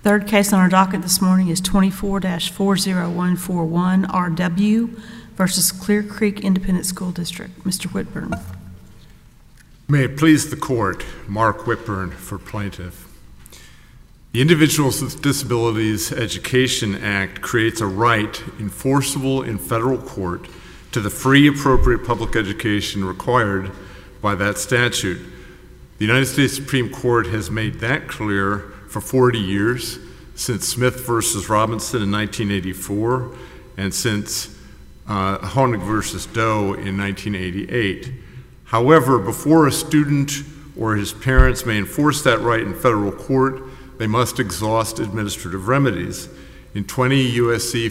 Third case on our docket this morning is 24-40141 RW versus Clear Creek Independent School District. Mr. Whitburn. May it please the court, Mark Whitburn for plaintiff. The Individuals with Disabilities Education Act creates a right enforceable in federal court to the free, appropriate public education required by that statute. The United States Supreme Court has made that clear for 40 years, since Smith versus Robinson in 1984, and since Honig versus Doe in 1988. However, before a student or his parents may enforce that right in federal court, they must exhaust administrative remedies. In 20 U.S.C.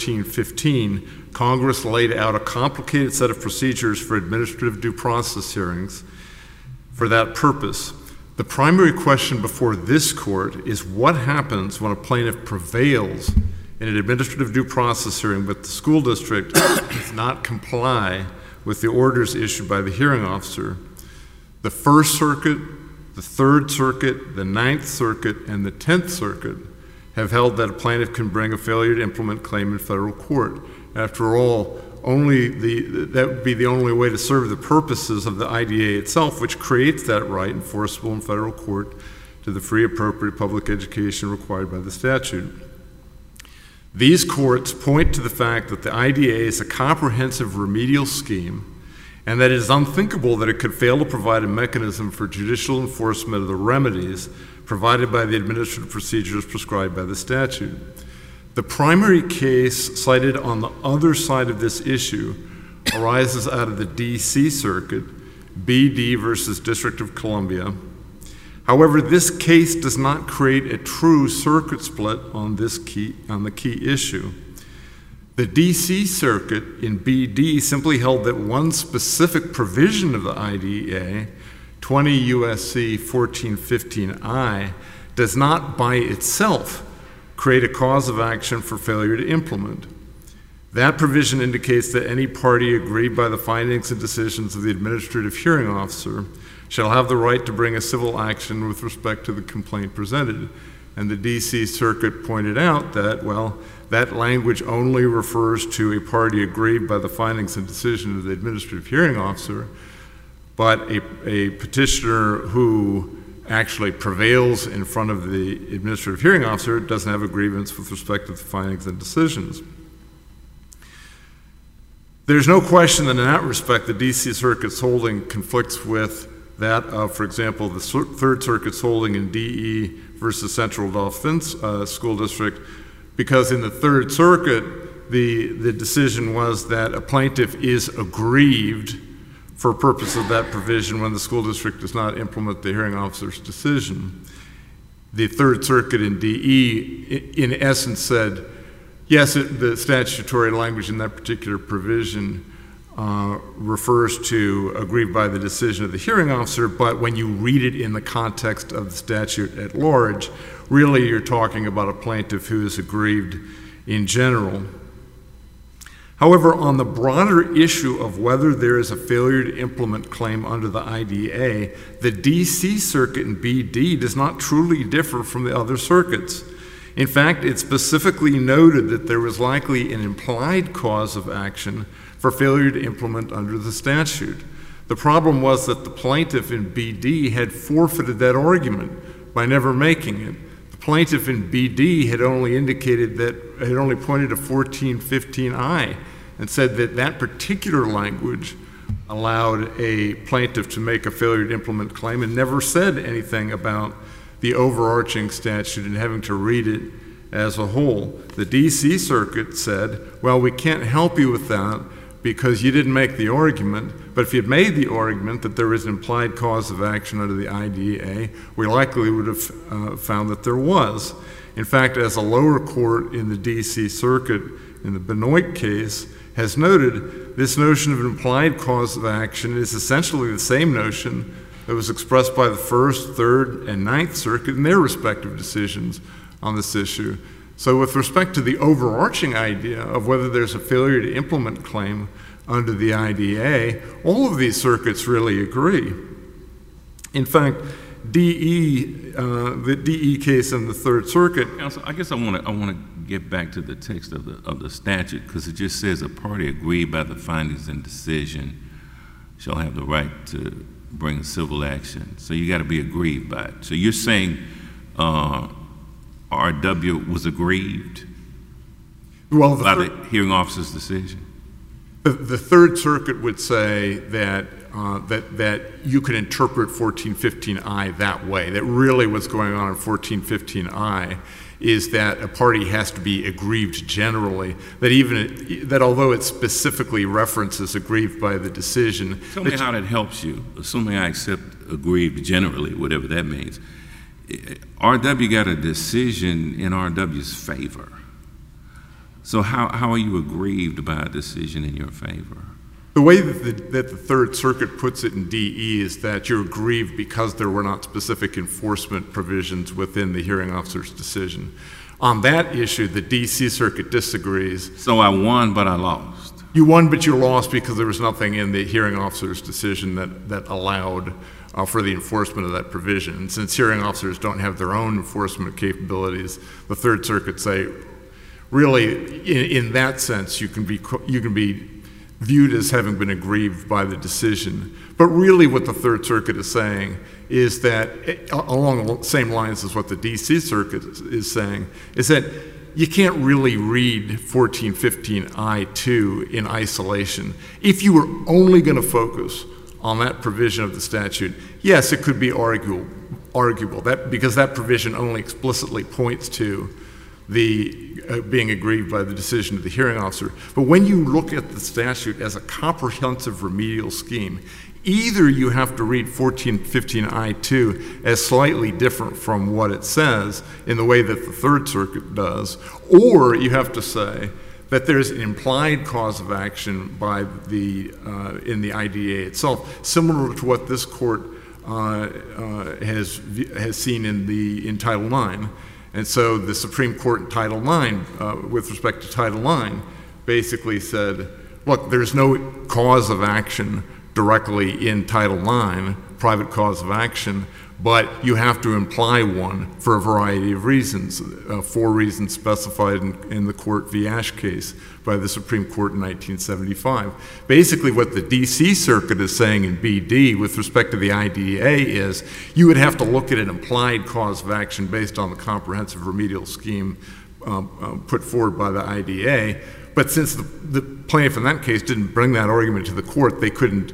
1415, Congress laid out a complicated set of procedures for administrative due process hearings for that purpose. The primary question before this court is what happens when a plaintiff prevails in an administrative due process hearing but the school district does not comply with the orders issued by the hearing officer. The First Circuit, the Third Circuit, the Ninth Circuit, and the 10th Circuit have held that a plaintiff can bring a failure to implement claim in federal court. After all, that would be the only way to serve the purposes of the IDA itself, which creates that right enforceable in federal court to the free, appropriate public education required by the statute. These courts point to the fact that the IDA is a comprehensive remedial scheme and that it is unthinkable that it could fail to provide a mechanism for judicial enforcement of the remedies provided by the administrative procedures prescribed by the statute. The primary case cited on the other side of this issue arises out of the D.C. Circuit, BD versus District of Columbia. However, this case does not create a true circuit split on the key issue. The D.C. Circuit in BD simply held that one specific provision of the IDEA, 20 U.S.C. 1415I, does not by itself create a cause of action for failure to implement. That provision indicates that any party aggrieved by the findings and decisions of the administrative hearing officer shall have the right to bring a civil action with respect to the complaint presented. And the D.C. Circuit pointed out that, well, that language only refers to a party aggrieved by the findings and decision of the administrative hearing officer, but a petitioner who actually prevails in front of the administrative hearing officer doesn't have a grievance with respect to the findings and decisions. There's no question that in that respect the D.C. Circuit's holding conflicts with that of, for example, the Third Circuit's holding in D.E. versus Central Dauphin's School District, because in the Third Circuit the decision was that a plaintiff is aggrieved for purpose of that provision when the school district does not implement the hearing officer's decision. The Third Circuit in DE, in essence, said, yes, the statutory language in that particular provision refers to aggrieved by the decision of the hearing officer, but when you read it in the context of the statute at large, really you're talking about a plaintiff who is aggrieved in general. However, on the broader issue of whether there is a failure to implement claim under the IDA, the D.C. Circuit in BD does not truly differ from the other circuits. In fact, it specifically noted that there was likely an implied cause of action for failure to implement under the statute. The problem was that the plaintiff in BD had forfeited that argument by never making it. The plaintiff in BD had only indicated that, had only pointed to 1415I and said that that particular language allowed a plaintiff to make a failure to implement claim and never said anything about the overarching statute and having to read it as a whole. The D.C. Circuit said, well, we can't help you with that because you didn't make the argument, but if you'd made the argument that there is an implied cause of action under the IDA, we likely would have found that there was. In fact, as a lower court in the D.C. Circuit in the Benoit case has noted, this notion of an implied cause of action is essentially the same notion that was expressed by the First, Third, and Ninth Circuit in their respective decisions on this issue. So with respect to the overarching idea of whether there's a failure to implement claim under the IDA, all of these circuits really agree. In fact, the DE case in the Third Circuit. Counsel, I guess I want to get back to the text of the statute, because it just says a party aggrieved by the findings and decision shall have the right to bring a civil action. So you got to be aggrieved by it. So you're saying RW was aggrieved by the hearing officer's decision? The Third Circuit would say that that you could interpret 1415I that way. That really what's going on in 1415I is that a party has to be aggrieved generally. That although it specifically references aggrieved by the decision. Tell me how that helps you, assuming I accept aggrieved generally, whatever that means. RW got a decision in RW's favor. So how are you aggrieved by a decision in your favor? The way that the Third Circuit puts it in DE is that you're aggrieved because there were not specific enforcement provisions within the hearing officer's decision. On that issue, the DC Circuit disagrees. So I won, but I lost. You won, but you lost because there was nothing in the hearing officer's decision that allowed for the enforcement of that provision. And since hearing officers don't have their own enforcement capabilities, the Third Circuit say, really, in that sense, you can be viewed as having been aggrieved by the decision. But really what the Third Circuit is saying is that, along the same lines as what the DC Circuit is saying, is that you can't really read 1415I2 in isolation. If you were only going to focus on that provision of the statute, yes, it could be arguable because that provision only explicitly points to the being aggrieved by the decision of the hearing officer. But when you look at the statute as a comprehensive remedial scheme, either you have to read 1415I2 as slightly different from what it says in the way that the Third Circuit does, or you have to say that there's an implied cause of action by in the IDA itself, similar to what this court has seen in Title IX. And so the Supreme Court in Title IX, with respect to Title IX, basically said, look, there's no cause of action directly in Title IX, private cause of action, but you have to imply one for a variety of reasons, 4 reasons specified in the Court v. Ash case by the Supreme Court in 1975. Basically what the DC Circuit is saying in BD with respect to the IDEA is you would have to look at an implied cause of action based on the comprehensive remedial scheme put forward by the IDEA, but since the plaintiff in that case didn't bring that argument to the court, they couldn't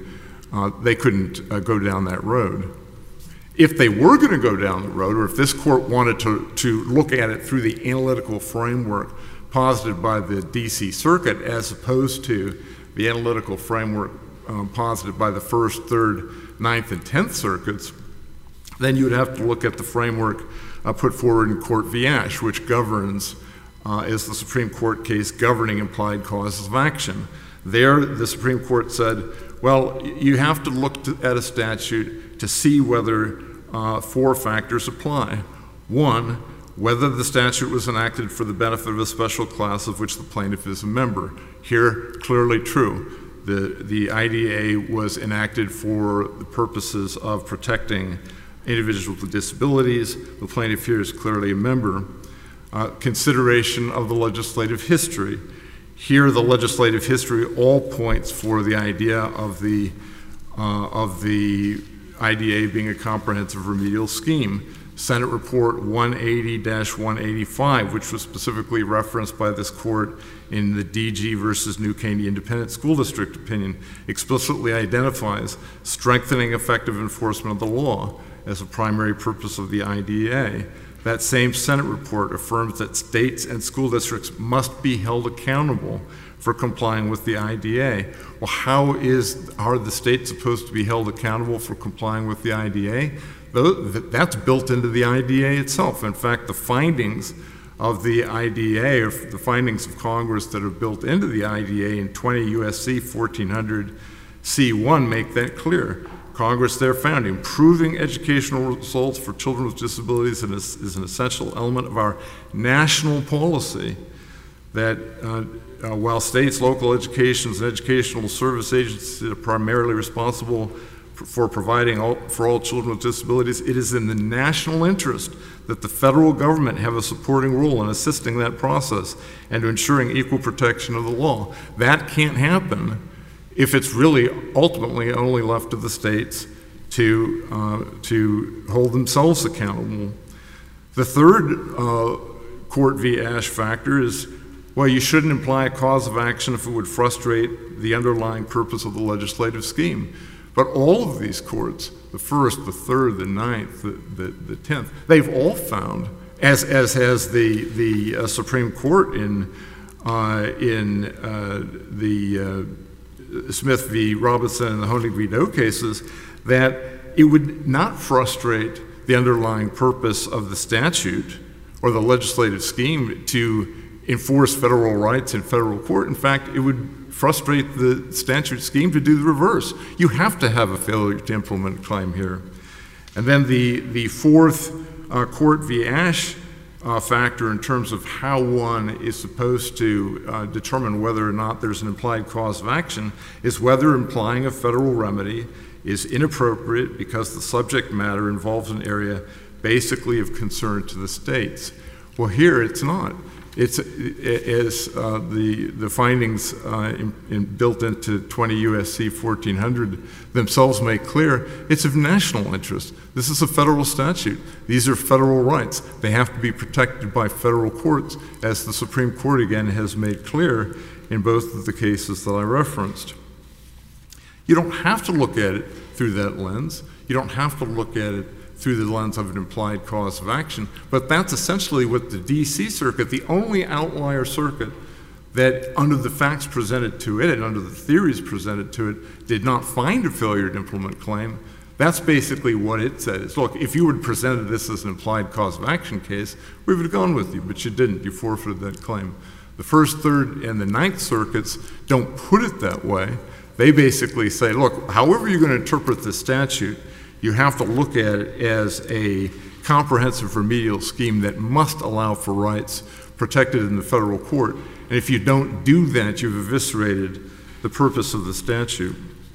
go down that road. If they were going to go down the road, or if this court wanted to look at it through the analytical framework posited by the DC Circuit as opposed to the analytical framework posited by the 1st, 3rd, 9th, and 10th Circuits, then you would have to look at the framework put forward in Court v. Ash, which governs, is the Supreme Court case governing implied causes of action. There, the Supreme Court said, well, you have to look at a statute to see whether 4 factors apply. 1, whether the statute was enacted for the benefit of a special class of which the plaintiff is a member. Here, clearly true. The IDEA was enacted for the purposes of protecting individuals with disabilities. The plaintiff here is clearly a member. Consideration of the legislative history. Here, the legislative history all points for the idea of the IDA being a comprehensive remedial scheme. Senate Report 180-185, which was specifically referenced by this court in the DG versus New Caney Independent School District opinion, explicitly identifies strengthening effective enforcement of the law as a primary purpose of the IDA. That same Senate report affirms that states and school districts must be held accountable for complying with the IDA. Well, how are the states supposed to be held accountable for complying with the IDA? That's built into the IDA itself. In fact, the findings of the IDA, or the findings of Congress that are built into the IDA in 20 U.S.C. 1400 C1 make that clear. Congress there found improving educational results for children with disabilities is an essential element of our national policy that while states, local educations, and educational service agencies are primarily responsible for providing for all children with disabilities, it is in the national interest that the federal government have a supporting role in assisting that process and ensuring equal protection of the law. That can't happen if it's really ultimately only left to the states to hold themselves accountable. The third Court v. Ash factor is, well, you shouldn't imply a cause of action if it would frustrate the underlying purpose of the legislative scheme. But all of these courts, the First, the Third, the Ninth, the Tenth, they've all found, as has the Supreme Court in the Smith v. Robinson and the Honig v. Doe cases, that it would not frustrate the underlying purpose of the statute or the legislative scheme to enforce federal rights in federal court. In fact, it would frustrate the statute scheme to do the reverse. You have to have a failure to implement claim here. And then the fourth Court v. Ash factor in terms of how one is supposed to determine whether or not there's an implied cause of action is whether implying a federal remedy is inappropriate because the subject matter involves an area basically of concern to the states. Well, here it's not. It's as the findings built into 20 U.S.C. 1400 themselves make clear, it's of national interest. This is a federal statute. These are federal rights. They have to be protected by federal courts, as the Supreme Court again has made clear in both of the cases that I referenced. You don't have to look at it through that lens. You don't have to look at it through the lens of an implied cause of action, but that's essentially what the D.C. Circuit, the only outlier circuit that under the facts presented to it and under the theories presented to it did not find a failure to implement claim. That's basically what it says. Look, if you had presented this as an implied cause of action case, we would have gone with you, but you didn't. You forfeited that claim. The First, Third, and the Ninth Circuits don't put it that way. They basically say, look, however you're going to interpret this statute, you have to look at it as a comprehensive remedial scheme that must allow for rights protected in the federal court. And if you don't do that, you've eviscerated the purpose of the statute.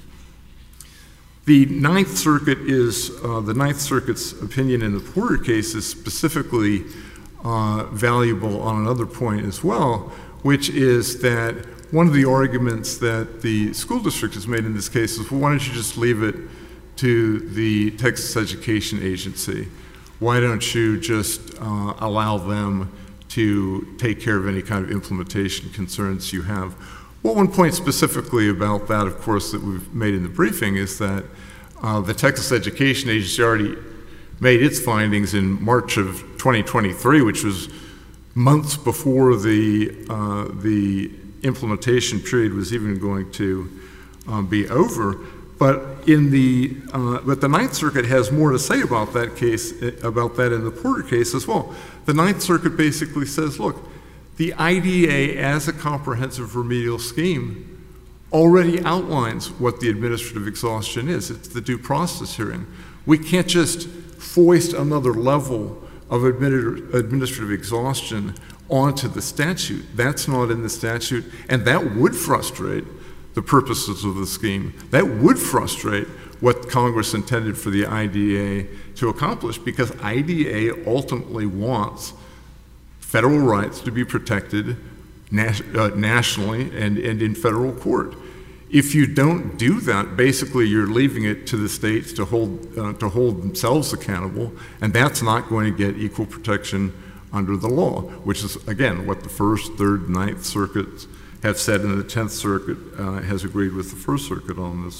The Ninth Circuit is, the Ninth Circuit's opinion in the Porter case is specifically valuable on another point as well, which is that one of the arguments that the school district has made in this case is, well, why don't you just leave it to the Texas Education Agency? Why don't you just allow them to take care of any kind of implementation concerns you have? Well, one point specifically about that, of course, that we've made in the briefing is that the Texas Education Agency already made its findings in March of 2023, which was months before the implementation period was even going to be over. But the Ninth Circuit has more to say about that case, about that in the Porter case as well. The Ninth Circuit basically says, look, the IDA as a comprehensive remedial scheme already outlines what the administrative exhaustion is. It's the due process hearing. We can't just foist another level of administrative exhaustion onto the statute. That's not in the statute, and that would frustrate the purposes of the scheme. That would frustrate what Congress intended for the IDA to accomplish, because IDA ultimately wants federal rights to be protected nationally and in federal court. If you don't do that, basically you're leaving it to the states to hold themselves accountable, and that's not going to get equal protection under the law, which is, again, what the First, Third, Ninth Circuits have said, and the Tenth Circuit has agreed with the First Circuit on this.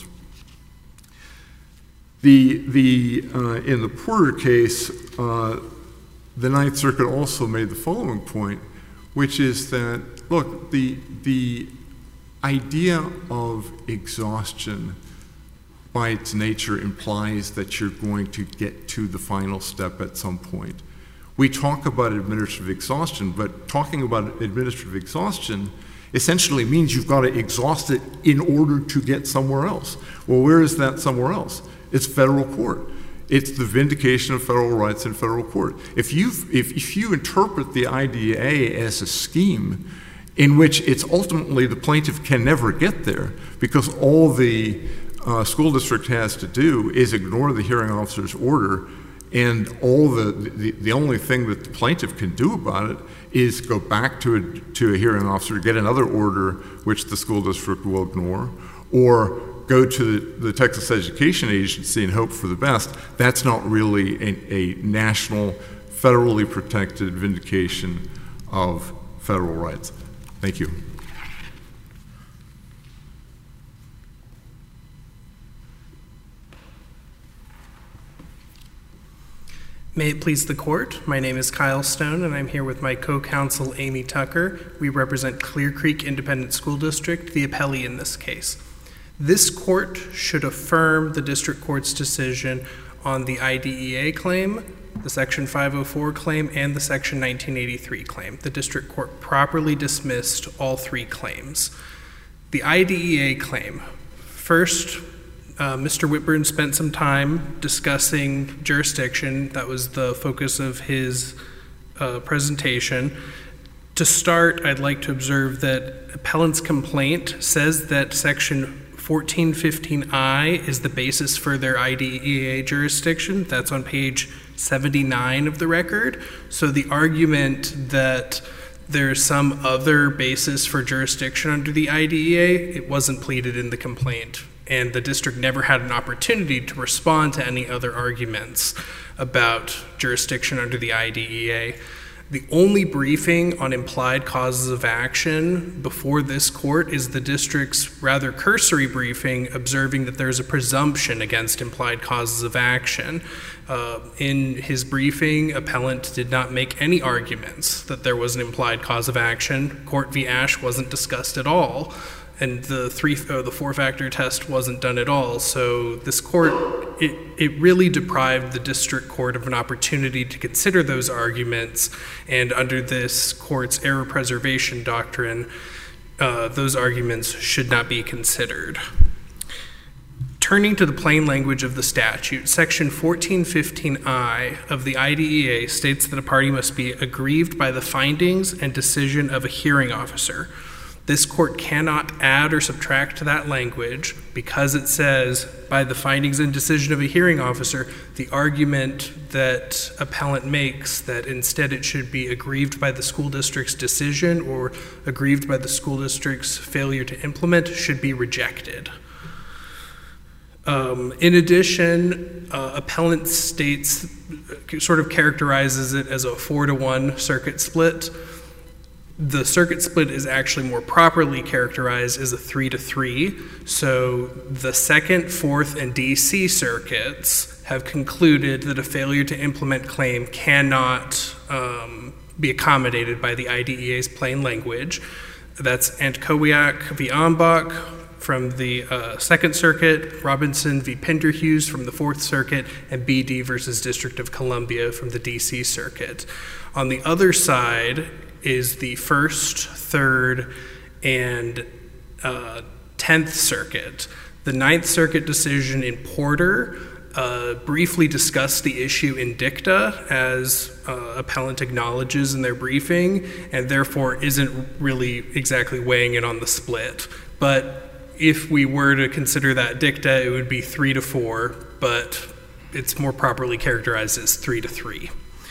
In the Porter case, the Ninth Circuit also made the following point, which is that, look, the idea of exhaustion by its nature implies that you're going to get to the final step at some point. We talk about administrative exhaustion, but talking about administrative exhaustion essentially means you've got to exhaust it in order to get somewhere else. Well, where is that somewhere else? It's federal court. It's the vindication of federal rights in federal court. If you interpret the IDA as a scheme in which it's ultimately the plaintiff can never get there because all the school district has to do is ignore the hearing officer's order, and all the only thing that the plaintiff can do about it is go back to a hearing officer, get another order which the school district will ignore, or go to the Texas Education Agency and hope for the best. That's not really a national, federally protected vindication of federal rights. Thank you. May it please the court, my name is Kyle Stone and I'm here with my co-counsel Amy Tucker. We represent Clear Creek Independent School District, the appellee in this case. This court should affirm the district court's decision on the IDEA claim, the Section 504 claim, and the Section 1983 claim. The district court properly dismissed all three claims. The IDEA claim, first, Mr. Whitburn spent some time discussing jurisdiction. That was the focus of his presentation. To start, I'd like to observe that appellant's complaint says that Section 1415I is the basis for their IDEA jurisdiction. That's on page 79 of the record. So the argument that there's some other basis for jurisdiction under the IDEA, it wasn't pleaded in the complaint. And the district never had an opportunity to respond to any other arguments about jurisdiction under the IDEA. The only briefing on implied causes of action before this court is the district's rather cursory briefing observing that there's a presumption against implied causes of action. In his briefing, appellant did not make any arguments that there was an implied cause of action. Court v. Ash wasn't discussed at all. And the four-factor test wasn't done at all. So this court, it really deprived the district court of an opportunity to consider those arguments. And under this court's error preservation doctrine, those arguments should not be considered. Turning to the plain language of the statute, Section 1415I of the IDEA states that a party must be aggrieved by the findings and decision of a hearing officer. This court cannot add or subtract to that language because it says, by the findings and decision of a hearing officer, the argument that appellant makes that instead it should be aggrieved by the school district's decision or aggrieved by the school district's failure to implement should be rejected. In addition, appellant states, sort of characterizes it as a 4-to-1 circuit split. The circuit split is actually more properly characterized as a 3-to-3. So the 2nd, 4th, and DC circuits have concluded that a failure to implement claim cannot be accommodated by the IDEA's plain language. That's Antkowiak v. Ambach from the 2nd Circuit, Robinson v. Penderhughes from the 4th Circuit, and BD versus District of Columbia from the DC Circuit. On the other side is the 1st, 3rd, and 10th Circuit. The 9th Circuit decision in Porter briefly discussed the issue in dicta, as appellant acknowledges in their briefing, and therefore isn't really exactly weighing in on the split. But if we were to consider that dicta, it would be 3-to-4, but it's more properly characterized as 3-to-3.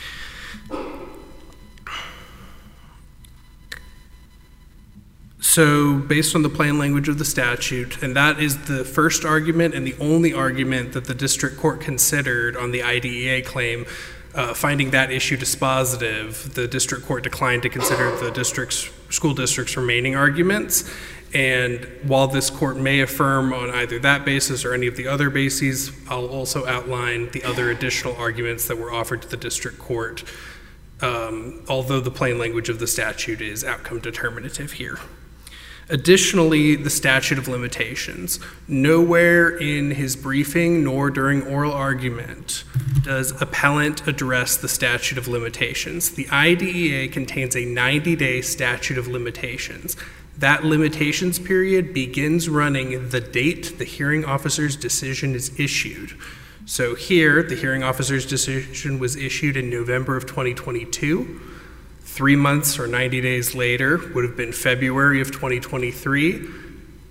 So based on the plain language of the statute, and that is the first argument and the only argument that the district court considered on the IDEA claim, finding that issue dispositive, the district court declined to consider the school district's remaining arguments. And while this court may affirm on either that basis or any of the other bases, I'll also outline the other additional arguments that were offered to the district court, although the plain language of the statute is outcome determinative here. Additionally, the statute of limitations. Nowhere in his briefing nor during oral argument does appellant address the statute of limitations. The IDEA contains a 90-day statute of limitations. That limitations period begins running the date the hearing officer's decision is issued. So here, the hearing officer's decision was issued in November of 2022. 3 months or 90 days later would have been February of 2023.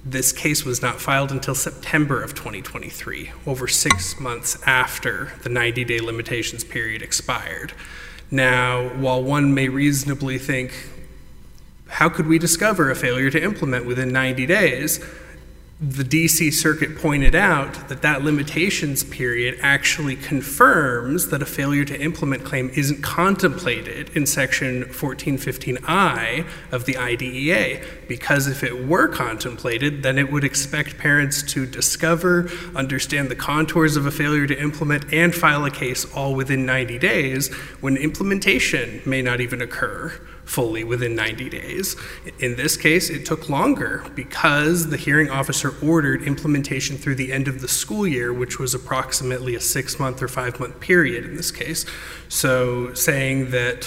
This case was not filed until September of 2023, over 6 months after the 90-day limitations period expired. Now, while one may reasonably think, how could we discover a failure to implement within 90 days? The D.C. Circuit pointed out that that limitations period actually confirms that a failure to implement claim isn't contemplated in Section 1415I of the IDEA, because if it were contemplated, then it would expect parents to discover, understand the contours of a failure to implement, and file a case all within 90 days, when implementation may not even occur fully within 90 days. In this case, it took longer because the hearing officer ordered implementation through the end of the school year, which was approximately a 6-month or 5-month period in this case. So saying that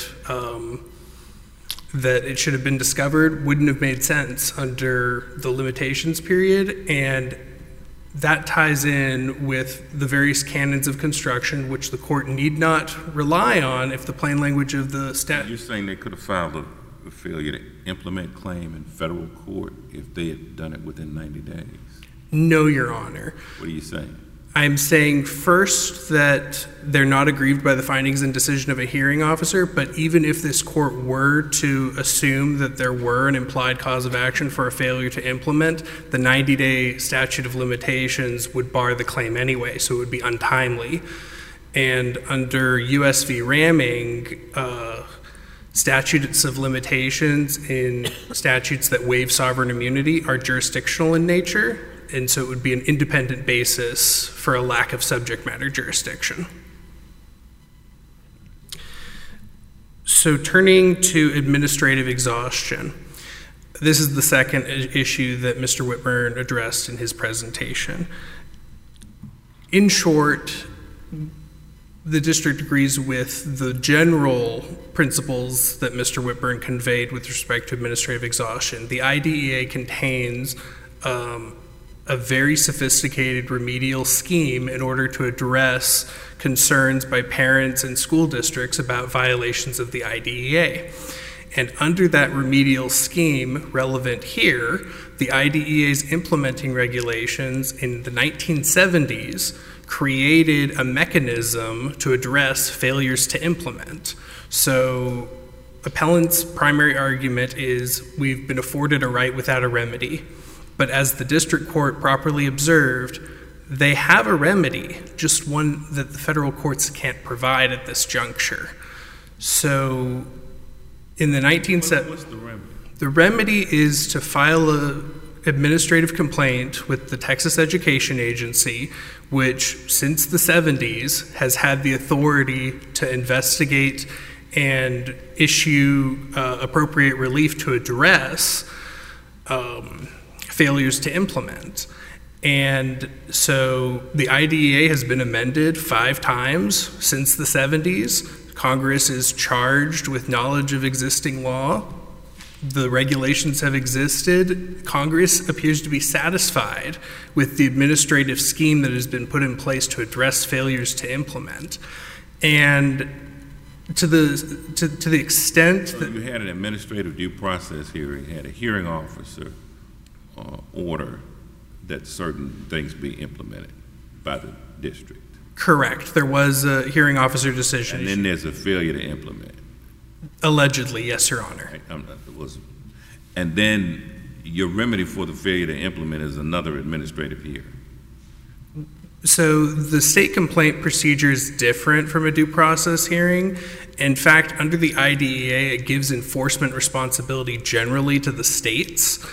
that it should have been discovered wouldn't have made sense under the limitations period, and that ties in with the various canons of construction, which the court need not rely on if the plain language of the statute. You're saying they could have filed a failure to implement claim in federal court if they had done it within 90 days? No, Your Honor. What are you saying? I'm saying first that they're not aggrieved by the findings and decision of a hearing officer, but even if this court were to assume that there were an implied cause of action for a failure to implement, the 90-day statute of limitations would bar the claim anyway, so it would be untimely. And under U.S. v. Ramming, statutes of limitations in statutes that waive sovereign immunity are jurisdictional in nature, and so it would be an independent basis for a lack of subject matter jurisdiction. So turning to administrative exhaustion, this is the second issue that Mr. Whitburn addressed in his presentation. In short, the district agrees with the general principles that Mr. Whitburn conveyed with respect to administrative exhaustion. The IDEA contains a very sophisticated remedial scheme in order to address concerns by parents and school districts about violations of the IDEA. And under that remedial scheme relevant here, the IDEA's implementing regulations in the 1970s created a mechanism to address failures to implement. So appellant's primary argument is we've been afforded a right without a remedy. But as the district court properly observed, they have a remedy, just one that the federal courts can't provide at this juncture. So in the 1970s, what's the remedy? The remedy is to file an administrative complaint with the Texas Education Agency, which since the 70s has had the authority to investigate and issue appropriate relief to address failures to implement. And so the IDEA has been amended 5 times since the 70s. Congress is charged with knowledge of existing law. The regulations have existed. Congress appears to be satisfied with the administrative scheme that has been put in place to address failures to implement. And to the extent that you had an administrative due process hearing, had a hearing officer order that certain things be implemented by the district. Correct. There was a hearing officer decision. And then there's a failure to implement. Allegedly, yes, Your Honor. And then your remedy for the failure to implement is another administrative hearing. So the state complaint procedure is different from a due process hearing. In fact, under the IDEA, it gives enforcement responsibility generally to the states.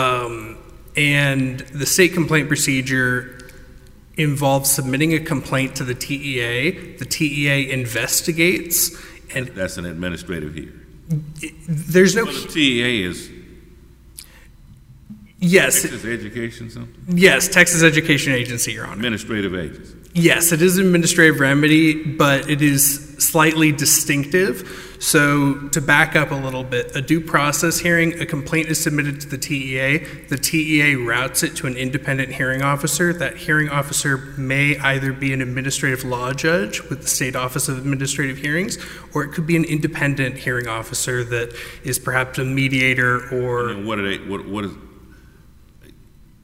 And the state complaint procedure involves submitting a complaint to the TEA. The TEA investigates. And that's an administrative hearing. There's no. Well, the TEA is. Yes. Texas Education something? Yes, Texas Education Agency, Your Honor. Administrative agency. Yes, it is an administrative remedy, but it is slightly distinctive. So to back up a little bit, a due process hearing, a complaint is submitted to the TEA. The TEA routes it to an independent hearing officer. That hearing officer may either be an administrative law judge with the State Office of Administrative Hearings, or it could be an independent hearing officer that is perhaps a mediator or. And what are they? What is?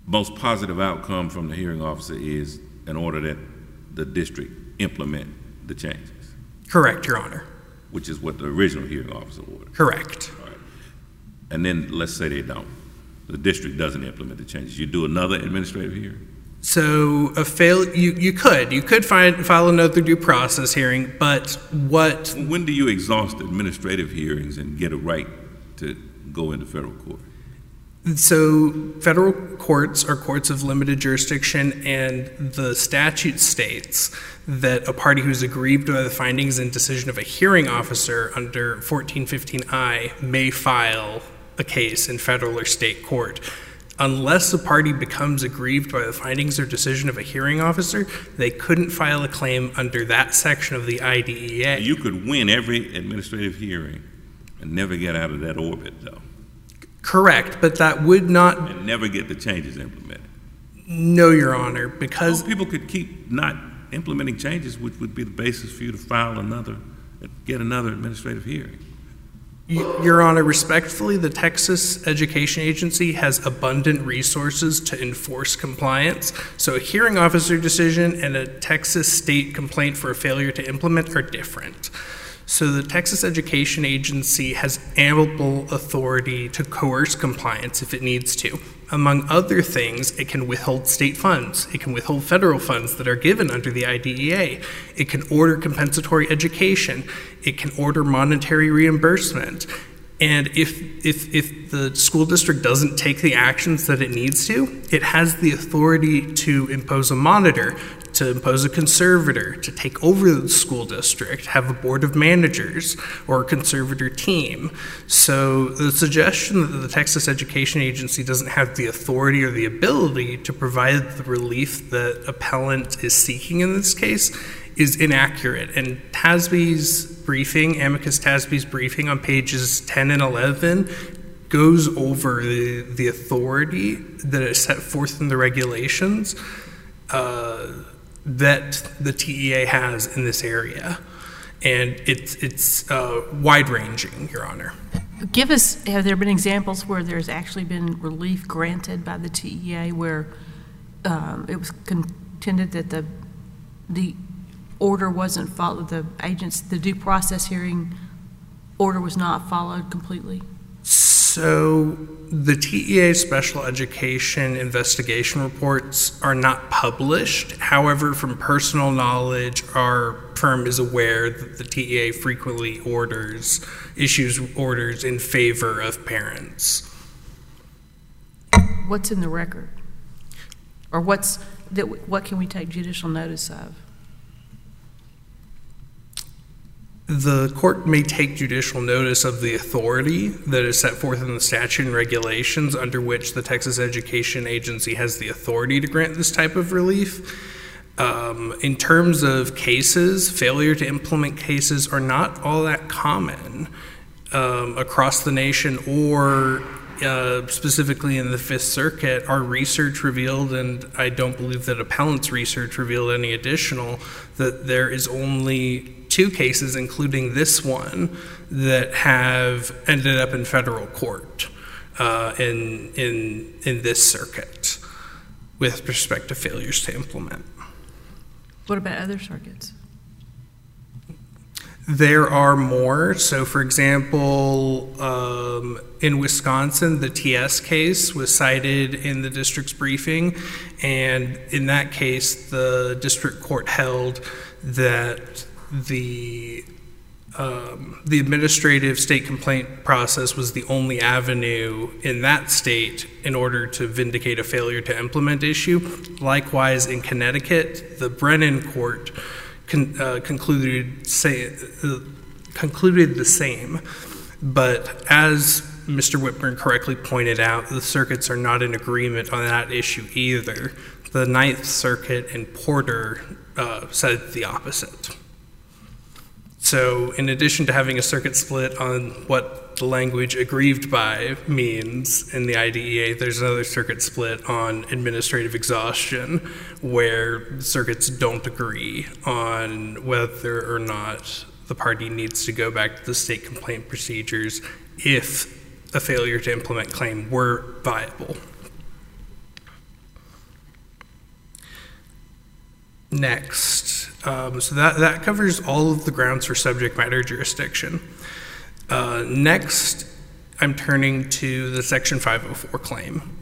most positive outcome from the hearing officer is in order that the district implement the changes, Correct, Your Honor. which is what the original hearing officer ordered. Correct. All right. And then let's say they don't. The district doesn't implement the changes. You do another administrative hearing? So you could file another due process hearing, but what When do you exhaust administrative hearings and get a right to go into federal court? So federal courts are courts of limited jurisdiction, and the statute states that a party who's aggrieved by the findings and decision of a hearing officer under 1415I may file a case in federal or state court. Unless a party becomes aggrieved by the findings or decision of a hearing officer, they couldn't file a claim under that section of the IDEA. You could win every administrative hearing and never get out of that orbit, though, Correct, but that would not, and never get the changes implemented. no, Your Honor, because Most people could keep not implementing changes, which would be the basis for you to file get another administrative hearing. Your Honor, respectfully, the Texas Education Agency has abundant resources to enforce compliance. So a hearing officer decision and a Texas state complaint for a failure to implement are different. So the Texas Education Agency has ample authority to coerce compliance if it needs to. Among other things, it can withhold state funds. It can withhold federal funds that are given under the IDEA. It can order compensatory education. It can order monetary reimbursement. And if the school district doesn't take the actions that it needs to, it has the authority to impose a monitor, to impose a conservator, to take over the school district, have a board of managers or a conservator team. So the suggestion that the Texas Education Agency doesn't have the authority or the ability to provide the relief that appellant is seeking in this case is inaccurate. And Tasby's briefing, Amicus Tasby's briefing on pages 10 and 11 goes over the authority that is set forth in the regulations that the TEA has in this area. And it's wide-ranging, Your Honor. Have there been examples where there's actually been relief granted by the TEA where it was contended that the order wasn't followed, the due process hearing order was not followed completely? So the TEA special education investigation reports are not published. However, from personal knowledge, our firm is aware that the TEA frequently issues orders in favor of parents. What's in the record? Or what can we take judicial notice of? The court may take judicial notice of the authority that is set forth in the statute and regulations under which the Texas Education Agency has the authority to grant this type of relief. In terms of cases, failure to implement cases are not all that common across the nation or specifically in the Fifth Circuit. Our research revealed, and I don't believe that appellant's research revealed any additional, that there is only 2 cases, including this one, that have ended up in federal court in this circuit with respect to failures to implement. What about other circuits? There are more. So, for example, in Wisconsin, the TS case was cited in the district's briefing, and in that case, the district court held that the administrative state complaint process was the only avenue in that state in order to vindicate a failure to implement issue. Likewise, in Connecticut, the Brennan court concluded the same. But as Mr. Whitburn correctly pointed out, the circuits are not in agreement on that issue either. The Ninth Circuit and Porter said the opposite. So in addition to having a circuit split on what the language aggrieved by means in the IDEA, there's another circuit split on administrative exhaustion where circuits don't agree on whether or not the party needs to go back to the state complaint procedures if a failure to implement claim were viable. Next, so that covers all of the grounds for subject matter jurisdiction. Next, I'm turning to the Section 504 claim.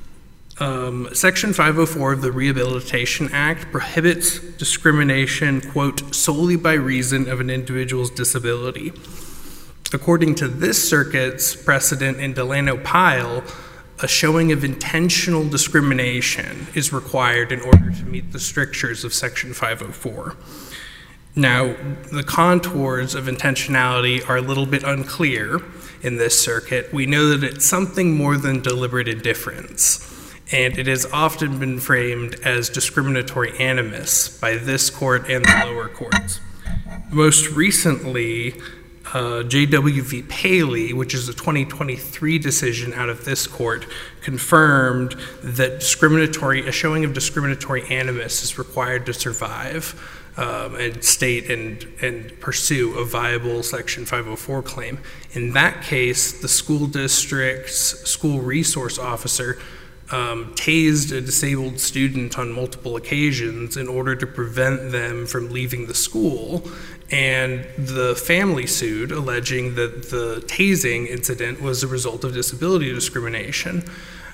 Section 504 of the Rehabilitation Act prohibits discrimination, quote, solely by reason of an individual's disability. According to this circuit's precedent in Delano-Pyle, a showing of intentional discrimination is required in order to meet the strictures of Section 504. Now, the contours of intentionality are a little bit unclear in this circuit. We know that it's something more than deliberate indifference, and it has often been framed as discriminatory animus by this court and the lower courts. Most recently, J.W. v. Paley, which is a 2023 decision out of this court, confirmed that a showing of discriminatory animus is required to survive and state and pursue a viable Section 504 claim. In that case, the school district's school resource officer tased a disabled student on multiple occasions in order to prevent them from leaving the school, and the family sued, alleging that the tasing incident was a result of disability discrimination.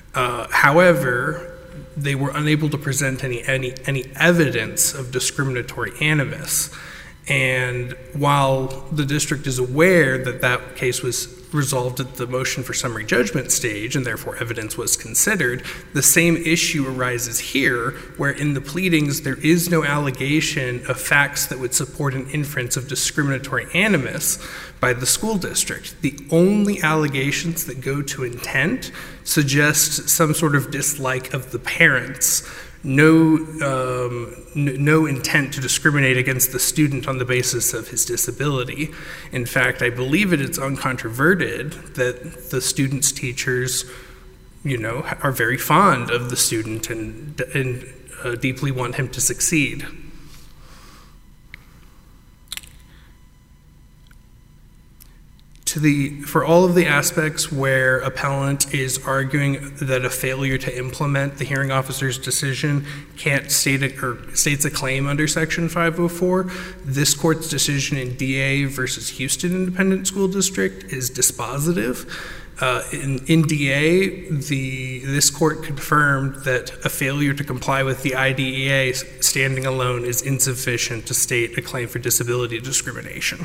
However, they were unable to present any evidence of discriminatory animus. And while the district is aware that that case was resolved at the motion for summary judgment stage, and therefore evidence was considered, the same issue arises here, where in the pleadings there is no allegation of facts that would support an inference of discriminatory animus by the school district. The only allegations that go to intent suggest some sort of dislike of the parents, no intent to discriminate against the student on the basis of his disability. In fact, I believe it's uncontroverted that the student's teachers, are very fond of the student and deeply want him to succeed. For all of the aspects where appellant is arguing that a failure to implement the hearing officer's decision can't states a claim under Section 504, this court's decision in DA versus Houston Independent School District is dispositive. In DA, this court confirmed that a failure to comply with the IDEA standing alone is insufficient to state a claim for disability discrimination.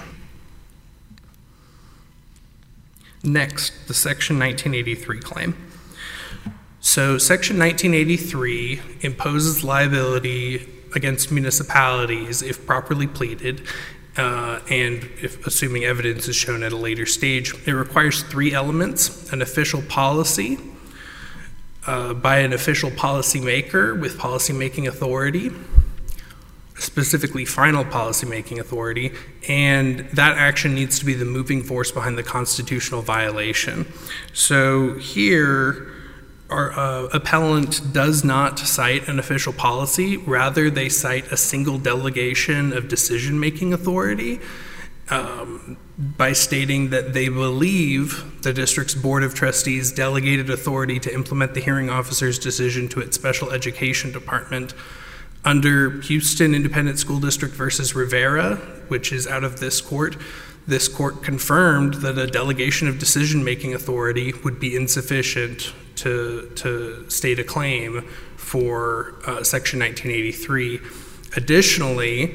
Next, the Section 1983 claim. So Section 1983 imposes liability against municipalities if properly pleaded, and if assuming evidence is shown at a later stage. It requires three elements: an official policy by an official policymaker with policymaking authority, specifically final policymaking authority, and that action needs to be the moving force behind the constitutional violation. So here, our appellant does not cite an official policy. Rather, they cite a single delegation of decision-making authority by stating that they believe the district's Board of Trustees delegated authority to implement the hearing officer's decision to its special education department. Under Houston Independent School District versus Rivera, which is out of this court confirmed that a delegation of decision-making authority would be insufficient to state a claim for Section 1983. Additionally,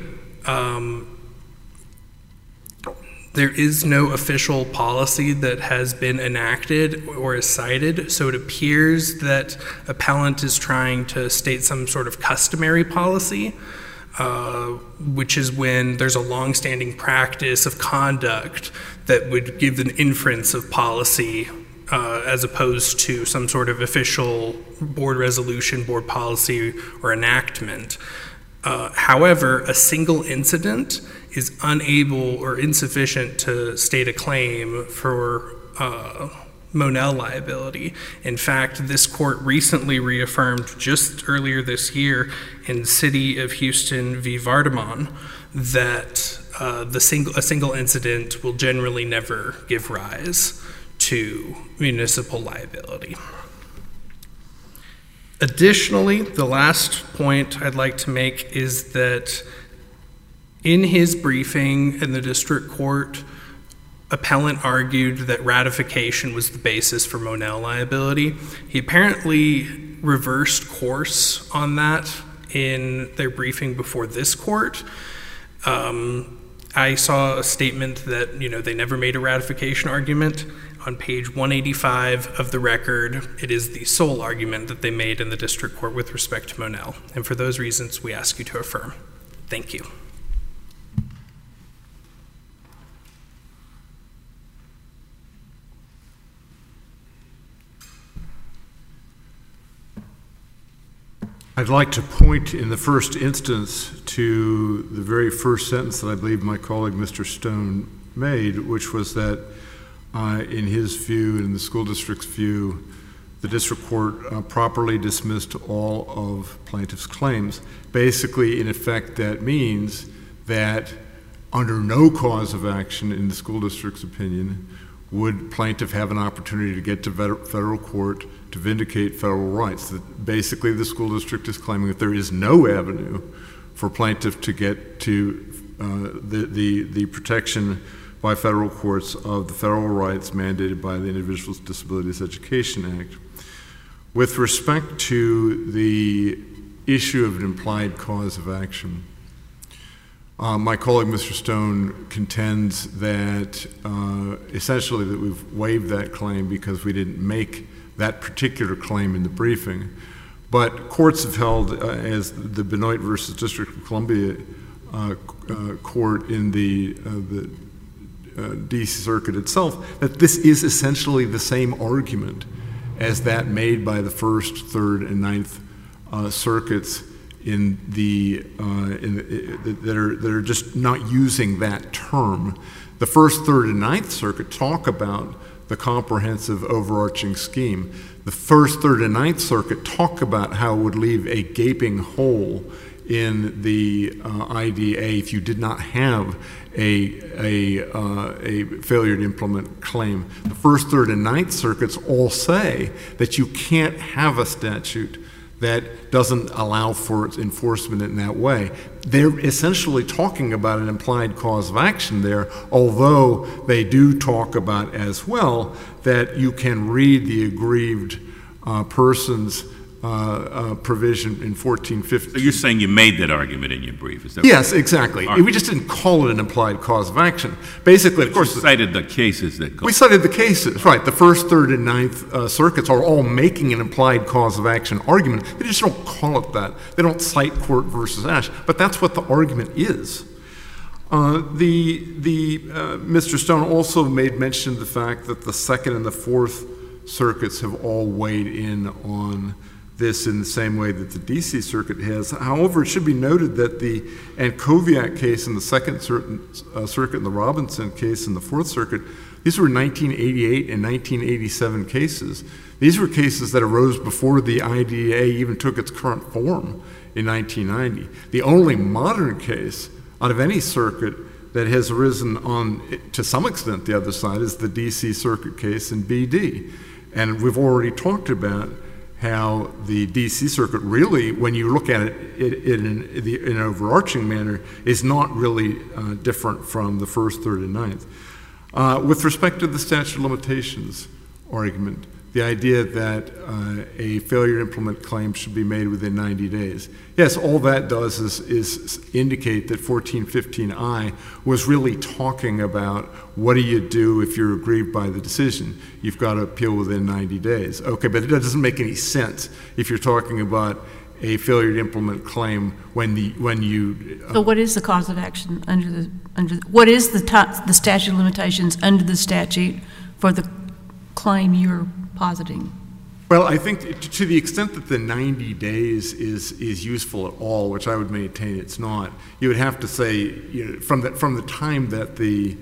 there is no official policy that has been enacted or is cited, so it appears that appellant is trying to state some sort of customary policy, which is when there's a longstanding practice of conduct that would give an inference of policy as opposed to some sort of official board resolution, board policy, or enactment. However, a single incident is unable or insufficient to state a claim for Monell liability. In fact, this court recently reaffirmed just earlier this year in City of Houston v. Vardamon that a single incident will generally never give rise to municipal liability. Additionally, the last point I'd like to make is that in his briefing in the district court, appellant argued that ratification was the basis for Monell liability. He apparently reversed course on that in their briefing before this court. I saw a statement that, they never made a ratification argument. On page 185 of the record, it is the sole argument that they made in the district court with respect to Monell. And for those reasons, we ask you to affirm. Thank you. I'd like to point in the first instance to the very first sentence that I believe my colleague Mr. Stone made, which was that in his view, in the school district's view, the district court properly dismissed all of plaintiff's claims. Basically, in effect, that means that under no cause of action in the school district's opinion would plaintiff have an opportunity to get to federal court to vindicate federal rights. That basically, the school district is claiming that there is no avenue for plaintiff to get to the protection by federal courts of the federal rights mandated by the Individuals with Disabilities Education Act. With respect to the issue of an implied cause of action, my colleague Mr. Stone contends that essentially that we've waived that claim because we didn't make that particular claim in the briefing. But courts have held, as the Benoit versus District of Columbia court in the DC Circuit itself, that this is essentially the same argument as that made by the First, Third, and Ninth circuits in that are just not using that term. The First, Third, and Ninth Circuit talk about the comprehensive overarching scheme. The First, Third, and Ninth Circuit talk about how it would leave a gaping hole in the IDA if you did not have a failure to implement claim. The First, Third, and Ninth Circuits all say that you can't have a statute that doesn't allow for its enforcement in that way. They're essentially talking about an implied cause of action there, although they do talk about as well that you can read the aggrieved person's provision in 1415. So you're saying you made that argument in your brief? Is that yes, exactly. We just didn't call it an implied cause of action. Basically, of course, you cited the cases that go. We cited the cases, right? The First, Third, and Ninth circuits are all making an implied cause of action argument. They just don't call it that. They don't cite Court versus Ash, but that's what the argument is. Mr. Stone also made mention of the fact that the Second and the Fourth circuits have all weighed in on this in the same way that the DC Circuit has. However, it should be noted that the Ankoviak case in the Second Circuit and the Robinson case in the Fourth Circuit, these were 1988 and 1987 cases. These were cases that arose before the IDA even took its current form in 1990. The only modern case out of any circuit that has arisen on, to some extent, the other side is the DC Circuit case in BD. And we've already talked about how the DC Circuit really, when you look at it in an overarching manner, is not really different from the First, Third, and Ninth. With respect to the statute of limitations argument, the idea that a failure to implement claim should be made within 90 days. Yes, all that does is indicate that 1415I was really talking about what do you do if you're aggrieved by the decision. You've got to appeal within 90 days. Okay, but it doesn't make any sense if you're talking about a failure to implement claim when you. So what is the cause of action what is the statute of limitations under the statute for the claim you're positing? Well, I think to the extent that the 90 days is useful at all, which I would maintain it's not, you would have to say from the time that the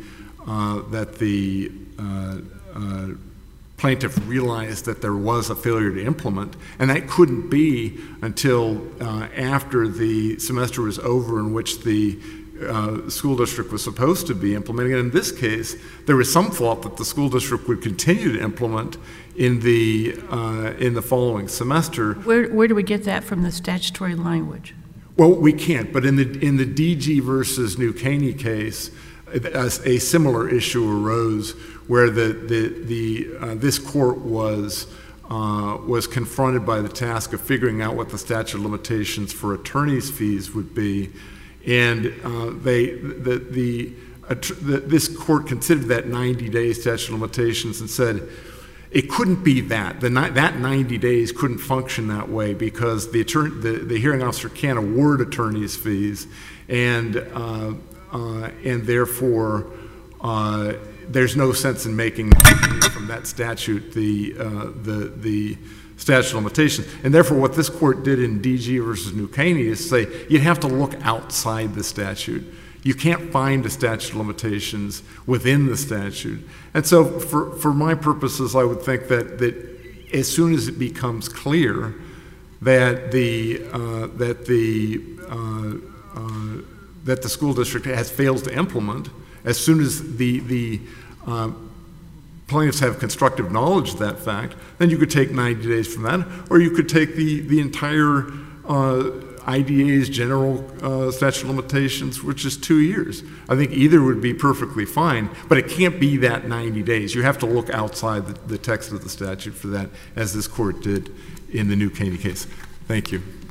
plaintiff realized that there was a failure to implement, and that couldn't be until after the semester was over in which the school district was supposed to be implementing. And in this case, there was some thought that the school district would continue to implement in the following semester. Where do we get that from the statutory language? Well, we can't, but in the DG versus New Caney case, a similar issue arose where this court was confronted by the task of figuring out what the statute of limitations for attorney's fees would be, and this court considered that 90-day statute of limitations and said it couldn't be that. That 90 days couldn't function that way because the hearing officer can't award attorney's fees, and therefore there's no sense in making from that statute the statute of limitations. And therefore, what this court did in DG versus New Caney is say you have to look outside the statute. You can't find a statute of limitations within the statute. And so for my purposes, I would think that as soon as it becomes clear that the school district has failed to implement, as soon as the plaintiffs have constructive knowledge of that fact, then you could take 90 days from that, or you could take the entire IDA's general statute of limitations, which is 2 years. I think either would be perfectly fine, but it can't be that 90 days. You have to look outside the text of the statute for that, as this court did in the New Caney case. Thank you.